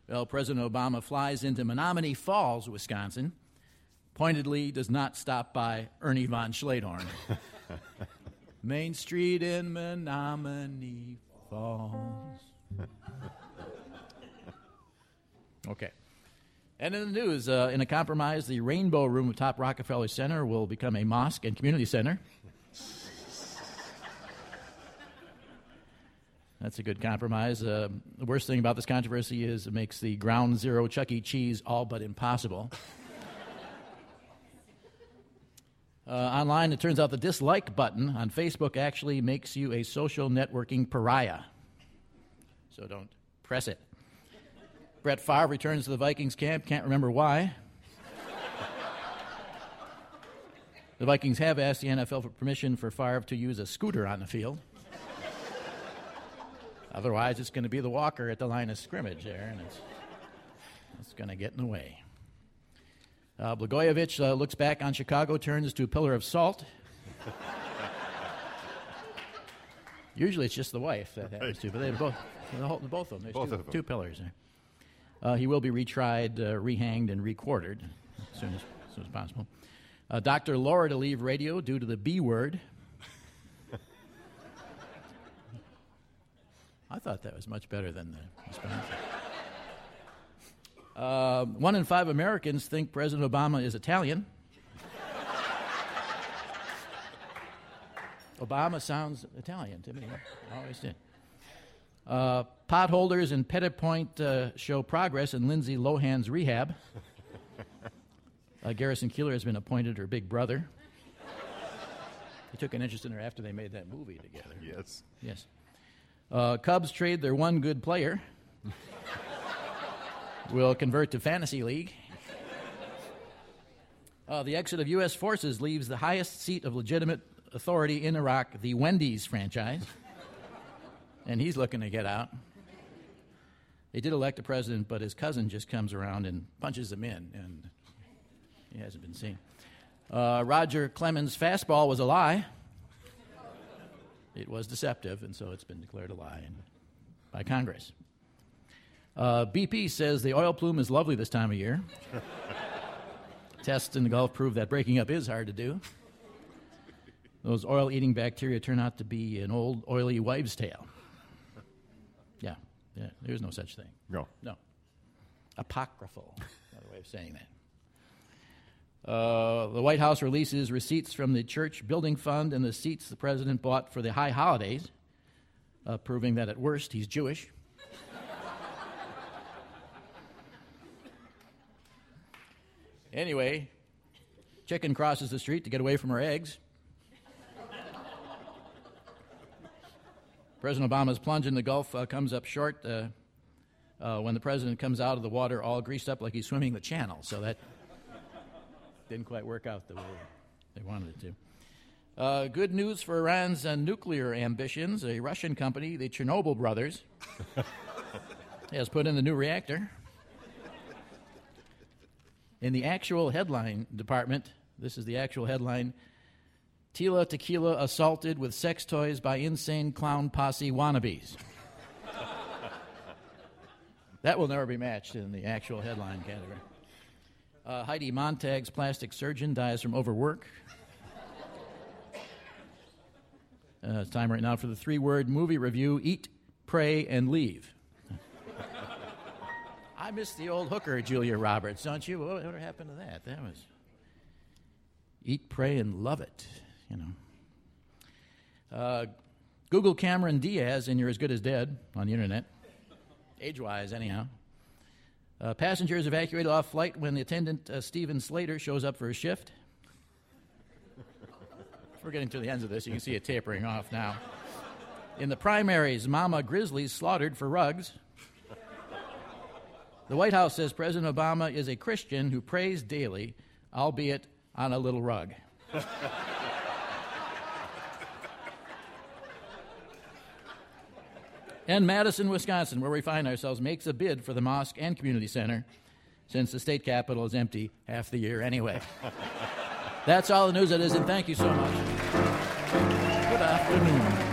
Well, President Obama flies into Menominee Falls, Wisconsin, pointedly does not stop by Ernie von Schledorn. Main Street in Menominee Falls. Okay. And in the news, in a compromise, the Rainbow Room of Top Rockefeller Center will become a mosque and community center. That's a good compromise. The worst thing about this controversy is it makes the Ground Zero Chuck E. Cheese all but impossible. Online, it turns out the dislike button on Facebook actually makes you a social networking pariah. So don't press it. Brett Favre returns to the Vikings camp. Can't remember why. The Vikings have asked the NFL for permission for Favre to use a scooter on the field. Otherwise, it's going to be the walker at the line of scrimmage there, and it's going to get in the way. Blagojevich looks back on Chicago, turns to a pillar of salt. Usually it's just the wife that happens to, but they both of them. There's two pillars there. He will be retried, rehanged, and requartered as soon as possible. Dr. Laura to leave radio due to the B word. I thought that was much better than the response. 1 in 5 Americans think President Obama is Italian. Obama sounds Italian to me. Always did. Potholders in Petit Point show progress in Lindsay Lohan's rehab. Garrison Keillor has been appointed her big brother. He took an interest in her after they made that movie together. Yes. Yes. Cubs trade their one good player. Will convert to Fantasy League. The exit of U.S. forces leaves the highest seat of legitimate authority in Iraq, the Wendy's franchise. And he's looking to get out. They did elect a president, but his cousin just comes around and punches him in, and he hasn't been seen. Roger Clemens' fastball was a lie. It was deceptive, and so it's been declared a lie by Congress. BP says the oil plume is lovely this time of year. Tests in the Gulf prove that breaking up is hard to do. Those oil-eating bacteria turn out to be an old, oily wives' tale. Yeah, there's no such thing. No. Apocryphal, another way of saying that. The White House releases receipts from the church building fund and the seats the president bought for the high holidays, proving that at worst he's Jewish. Anyway, chicken crosses the street to get away from her eggs. President Obama's plunge in the Gulf comes up short when the president comes out of the water all greased up like he's swimming the channel, so that didn't quite work out the way they wanted it to. Good news for Iran's nuclear ambitions. A Russian company, the Chernobyl brothers, has put in the new reactor. In the actual headline department, this is the actual headline, Tila Tequila assaulted with sex toys by insane clown posse wannabes. That will never be matched in the actual headline category. Heidi Montag's plastic surgeon dies from overwork. It's time right now for the 3-word movie review, Eat, Pray, and Leave. I miss the old hooker, Julia Roberts, don't you? What happened to that? That was Eat, Pray, and Love It, you know. Google Cameron Diaz and You're As Good As Dead on the internet. Age-wise, anyhow. Passengers evacuated off flight when the attendant, Steven Slater, shows up for his shift. We're getting to the ends of this. You can see it tapering off now. In the primaries, Mama Grizzlies slaughtered for rugs. The White House says President Obama is a Christian who prays daily, albeit on a little rug. And Madison, Wisconsin, where we find ourselves, makes a bid for the mosque and community center, since the state capitol is empty half the year anyway. That's all the news it is, and thank you so much. Good afternoon.